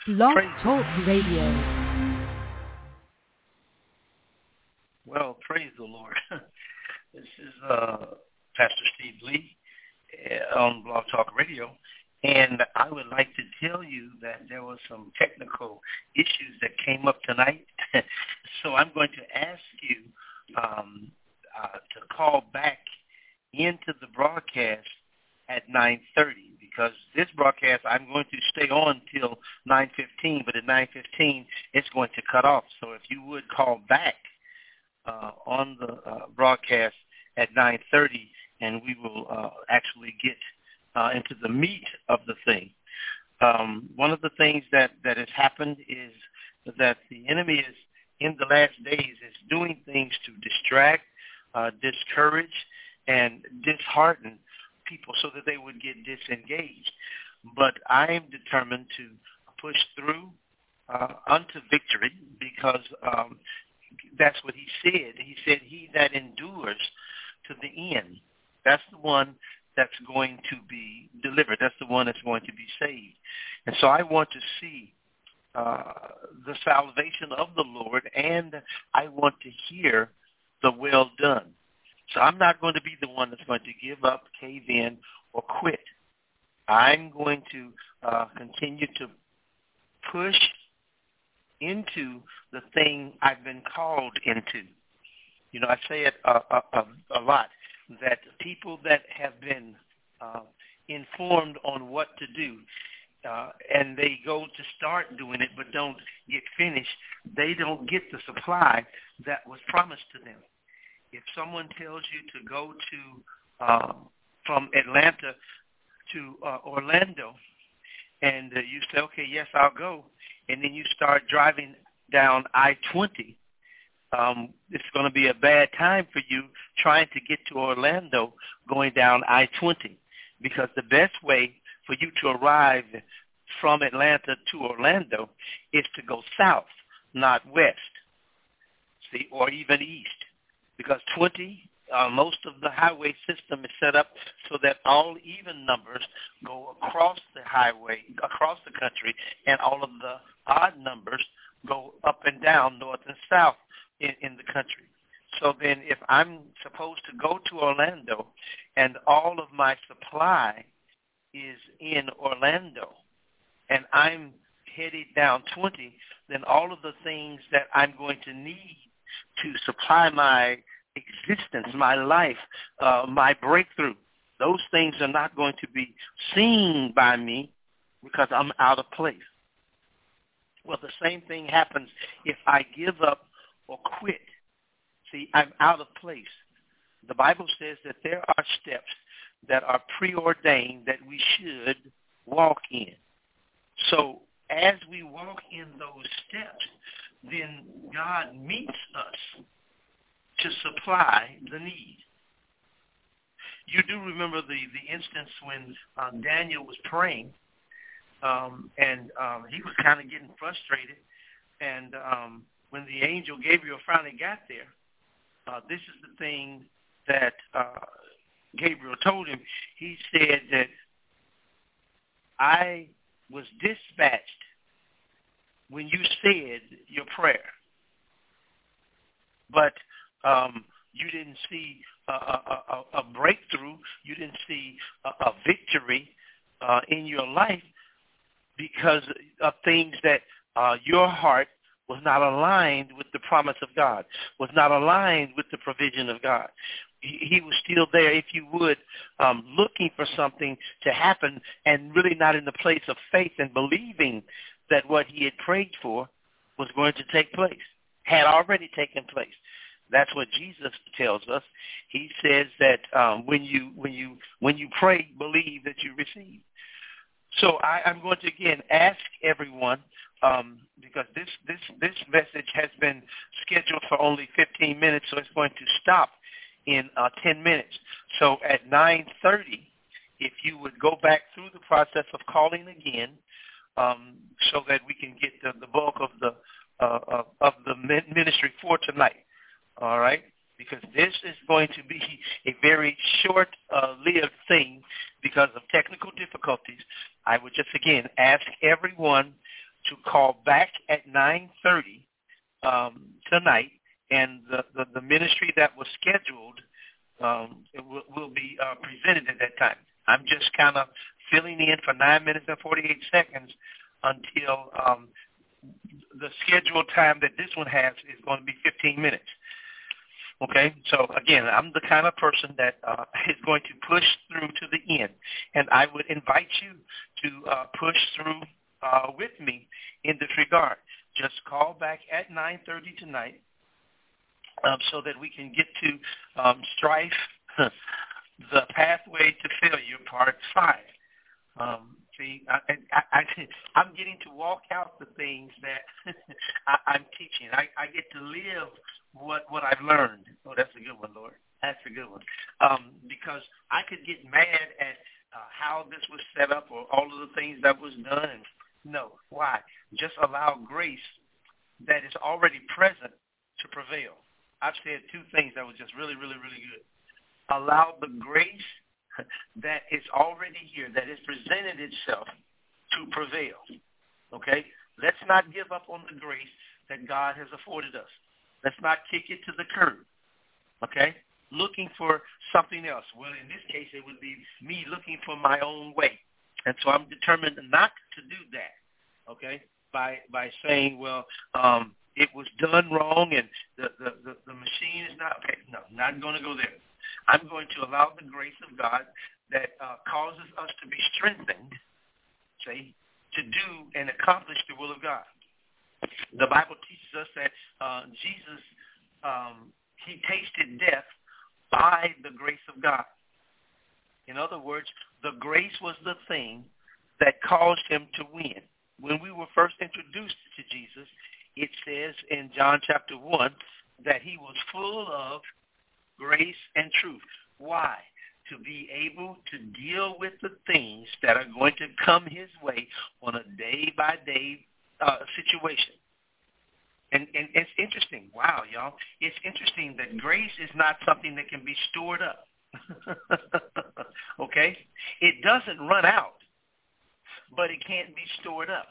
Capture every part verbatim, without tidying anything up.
Blog Praise Talk Radio. Well, praise the Lord. This is uh, Pastor Steve Lee uh, on Blog Talk Radio, and I would like to tell you that there were some technical issues that came up tonight. So I'm going to ask you um, uh, to call back into the broadcast at nine thirty, because this broadcast I'm going to stay on till nine fifteen, but at nine fifteen it's going to cut off. So if you would call back uh, on the uh, broadcast at nine thirty, and we will uh, actually get uh, into the meat of the thing. Um, one of the things that, that has happened is that the enemy is, in the last days, is doing things to distract, uh, discourage, and dishearten people so that they would get disengaged. But I am determined to push through uh, unto victory, because um, that's what he said. He said, he that endures to the end, that's the one that's going to be delivered. That's the one that's going to be saved. And so I want to see uh, the salvation of the Lord, and I want to hear the well done. So I'm not going to be the one that's going to give up, cave in, or quit. I'm going to uh, continue to push into the thing I've been called into. You know, I say it a, a, a lot, that people that have been uh, informed on what to do, uh, and they go to start doing it but don't get finished, they don't get the supply that was promised to them. If someone tells you to go to uh, from Atlanta to uh, Orlando, and uh, you say, okay, yes, I'll go, and then you start driving down I twenty, um, it's going to be a bad time for you trying to get to Orlando going down I twenty, because the best way for you to arrive from Atlanta to Orlando is to go south, not west, see, or even east. Because twenty, uh, most of the highway system is set up so that all even numbers go across the highway, across the country, and all of the odd numbers go up and down, north and south in, in the country. So then if I'm supposed to go to Orlando and all of my supply is in Orlando and I'm headed down twenty, then all of the things that I'm going to need to supply my existence, my life, uh, my breakthrough, those things are not going to be seen by me because I'm out of place. Well, the same thing happens if I give up or quit. See, I'm out of place. The Bible says that there are steps that are preordained that we should walk in. So as we walk in those steps, then God meets us to supply the need. You do remember the, the instance when uh, Daniel was praying, um, and um, he was kind of getting frustrated, and um, when the angel Gabriel finally got there, uh, this is the thing that uh, Gabriel told him. He said that I was dispatched when you said your prayer, but um, you didn't see a, a, a, a breakthrough. You didn't see a, a victory uh, in your life because of things that uh, your heart was not aligned with the promise of God, was not aligned with the provision of God. He, he was still there, if you would, um, looking for something to happen and really not in the place of faith and believing that what he had prayed for was going to take place, had already taken place. That's what Jesus tells us. He says that um, when you when you when you pray, believe that you receive. So I, I'm going to again ask everyone, um, because this this this message has been scheduled for only fifteen minutes, so it's going to stop in uh, ten minutes. So at nine thirty, if you would go back through the process of calling again, um, so that we can get the, the bulk of the uh, of, of the ministry for tonight. All right, because this is going to be a very short-lived uh, thing because of technical difficulties. I would just, again, ask everyone to call back at nine thirty um, tonight, and the, the, the ministry that was scheduled um, it will, will be uh, presented at that time. I'm just kind of filling in for nine minutes and forty-eight seconds until um, the scheduled time that this one has is going to be fifteen minutes. Okay, so again, I'm the kind of person that uh, is going to push through to the end, and I would invite you to uh, push through uh, with me in this regard. Just call back at nine thirty tonight um, so that we can get to um, Strife, the Pathway to Failure, Part five. Um, see, I, I, I, I'm getting to walk out the things that I, I'm teaching. I, I get to live what what I've learned. Oh, that's a good one, Lord. That's a good one. Um, because I could get mad at uh, how this was set up or all of the things that was done. And no, why? Just allow grace that is already present to prevail. I've said two things that was just really, really, really good. Allow the grace that is already here, that has presented itself to prevail. Okay? Let's not give up on the grace that God has afforded us. Let's not kick it to the curb. Okay? Looking for something else. Well, in this case, it would be me looking for my own way. And so I'm determined not to do that. Okay? By by saying, well, um, it was done wrong and the, the, the, the machine is not okay. No, not going to go there. I'm going to allow the grace of God that uh, causes us to be strengthened, see, to do and accomplish the will of God. The Bible teaches us that uh, Jesus, um, he tasted death by the grace of God. In other words, the grace was the thing that caused him to win. When we were first introduced to Jesus, it says in John chapter one that he was full of grace and truth. Why? To be able to deal with the things that are going to come his way on a day-by-day uh, situation. And, and it's interesting. Wow, y'all. It's interesting that grace is not something that can be stored up. Okay? It doesn't run out, but it can't be stored up.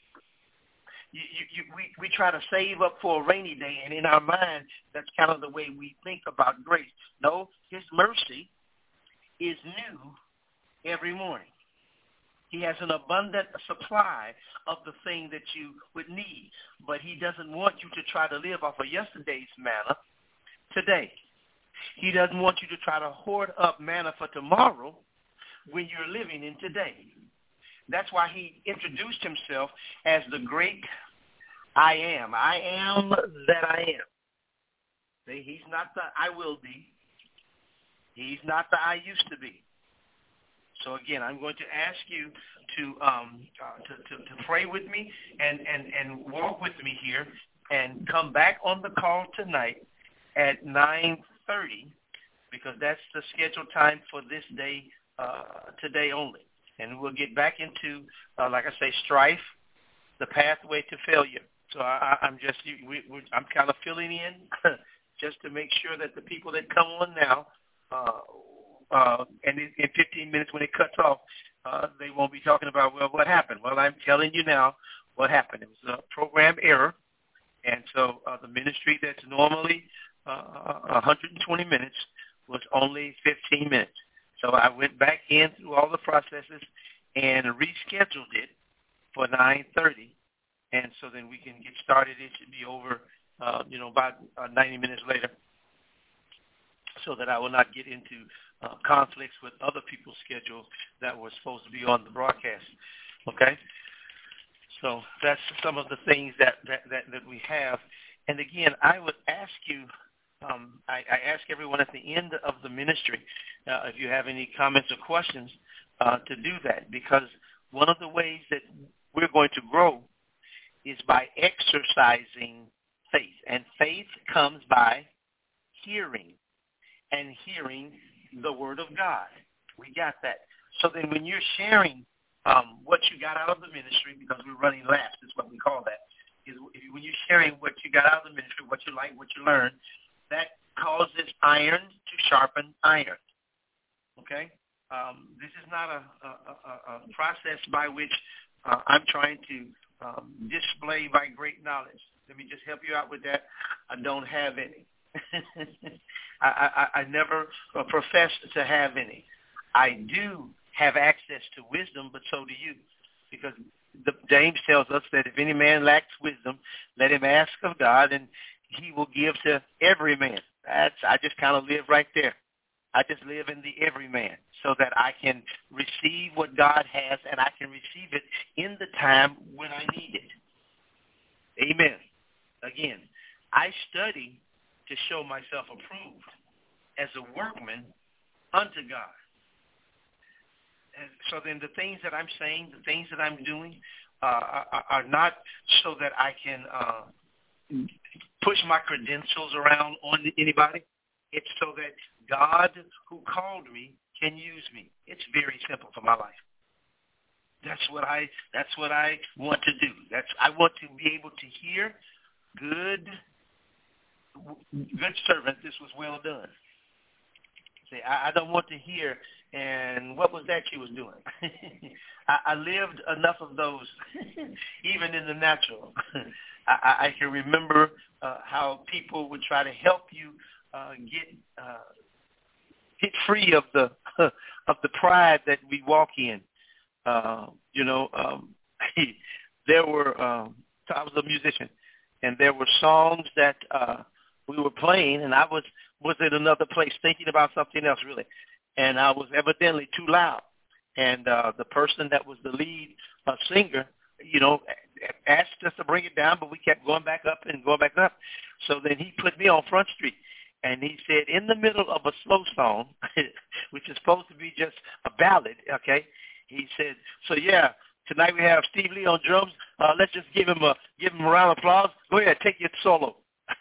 You, you, you, we, we try to save up for a rainy day, and in our mind, that's kind of the way we think about grace. No, his mercy is new every morning. He has an abundant supply of the thing that you would need, but he doesn't want you to try to live off of yesterday's manna today. He doesn't want you to try to hoard up manna for tomorrow when you're living in today. That's why he introduced himself as the great I am. I am that I am. See, he's not the I will be. He's not the I used to be. So again, I'm going to ask you to um, uh, to, to, to pray with me and, and, and walk with me here and come back on the call tonight at nine thirty because that's the scheduled time for this day, uh, today only. And we'll get back into, uh, like I say, strife, the pathway to failure. So I, I, I'm just, we, we, I'm kind of filling in just to make sure that the people that come on now, uh, uh, and in, in fifteen minutes when it cuts off, uh, they won't be talking about, well, what happened? Well, I'm telling you now what happened. It was a program error. And so uh, the ministry that's normally uh, one hundred twenty minutes was only fifteen minutes. So I went back in through all the processes and rescheduled it for nine thirty. And so then we can get started. It should be over, uh, you know, about uh, ninety minutes later so that I will not get into uh, conflicts with other people's schedules that were supposed to be on the broadcast. Okay? So that's some of the things that, that, that, that we have. And again, I would ask you, Um, I, I ask everyone at the end of the ministry uh, if you have any comments or questions uh, to do that, because one of the ways that we're going to grow is by exercising faith, and faith comes by hearing, and hearing the Word of God. We got that. So then when you're sharing um, what you got out of the ministry, because we're running laps, is what we call that, is when you're sharing what you got out of the ministry, what you like, what you learned, that causes iron to sharpen iron. Okay? Um, this is not a, a, a, a process by which uh, I'm trying to uh, um, display my great knowledge. Let me just help you out with that. I don't have any. I, I, I never uh, profess to have any. I do have access to wisdom, but so do you, because the, James tells us that if any man lacks wisdom, let him ask of God, and he will give to every man. That's I just kind of live right there. I just live in the every man so that I can receive what God has, and I can receive it in the time when I need it. Amen. Again, I study to show myself approved as a workman unto God. And so then the things that I'm saying, the things that I'm doing uh, are, are not so that I can uh, push my credentials around on anybody. It's so that God who called me can use me. It's very simple for my life. That's what I that's what I want to do. That's I want to be able to hear, good good servant, this was well done. See, I, I don't want to hear, and what was that you was doing? I, I lived enough of those, even in the natural. I, I can remember uh, how people would try to help you uh, get uh, get free of the of the pride that we walk in. Uh, you know, um, there were. Um, I was a musician, and there were songs that uh, we were playing, and I was was in another place thinking about something else, really, and I was evidently too loud. And uh, the person that was the lead uh, singer, you know, asked us to bring it down, but we kept going back up and going back up. So then he put me on Front Street, and he said, in the middle of a slow song, which is supposed to be just a ballad, okay, he said, so yeah, tonight we have Steve Lee on drums. Uh, let's just give him a give him a round of applause. Go ahead, take your solo.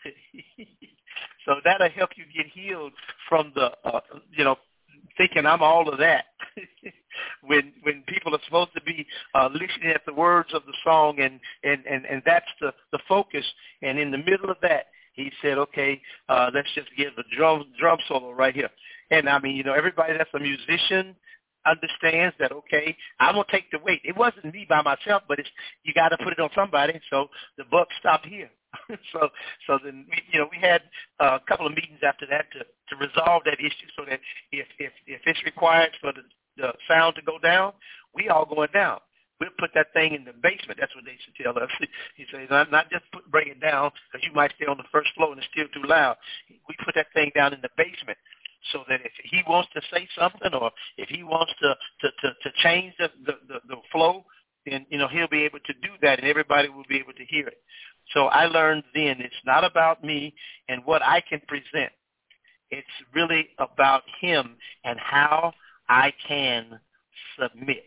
So that'll help you get healed from the, uh, you know, thinking I'm all of that. when when people are supposed to be uh, listening at the words of the song, and, and, and, and that's the, the focus. And in the middle of that, he said, okay, uh, let's just give a drum drum solo right here. And, I mean, you know, everybody that's a musician understands that, okay, I'm going to take the weight. It wasn't me by myself, but it's you got to put it on somebody. So the buck stopped here. so so then, we, you know, we had uh, a couple of meetings after that to, to resolve that issue so that if, if, if it's required for the, the sound to go down, we all going down. We'll put that thing in the basement. That's what they should tell us. He says, not, not just put, bring it down because you might stay on the first floor and it's still too loud. We put that thing down in the basement so that if he wants to say something or if he wants to, to, to, to change the, the, the, the flow, then, you know, he'll be able to do that and everybody will be able to hear it. So I learned then it's not about me and what I can present. It's really about him and how I can submit.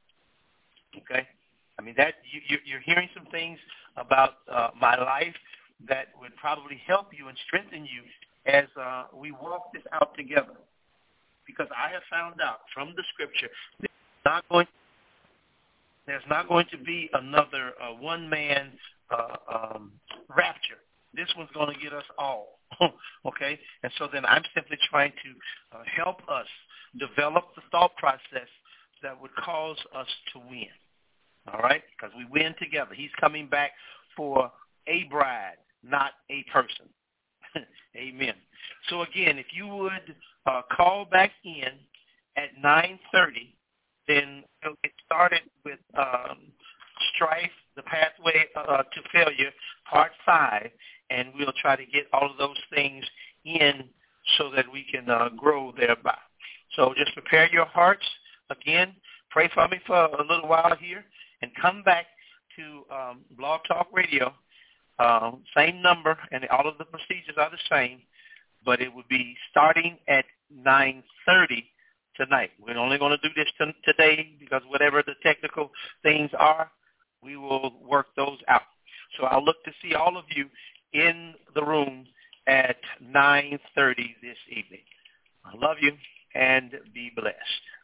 Okay? I mean, that you, you're hearing some things about uh, my life that would probably help you and strengthen you as uh, we walk this out together. Because I have found out from the scripture there's not going, there's not going to be another uh, one-man uh, um, rapture. This one's going to get us all. Okay? And so then I'm simply trying to uh, help us develop the thought process that would cause us to win. All right? Because we win together. He's coming back for a bride, not a person. Amen. So again, if you would uh, call back in at nine thirty, then we'll get started with um, Strife, the Pathway uh, to Failure, Part five, and we'll try to get all of those things in so that we can uh, grow thereby. So just prepare your hearts. Again, pray for me for a little while here, and come back to um, Blog Talk Radio. Um, same number, and all of the procedures are the same, but it would be starting at nine thirty tonight. We're only going to do this t- today because whatever the technical things are, we will work those out. So I'll look to see all of you in the room at nine thirty this evening. I love you, and be blessed.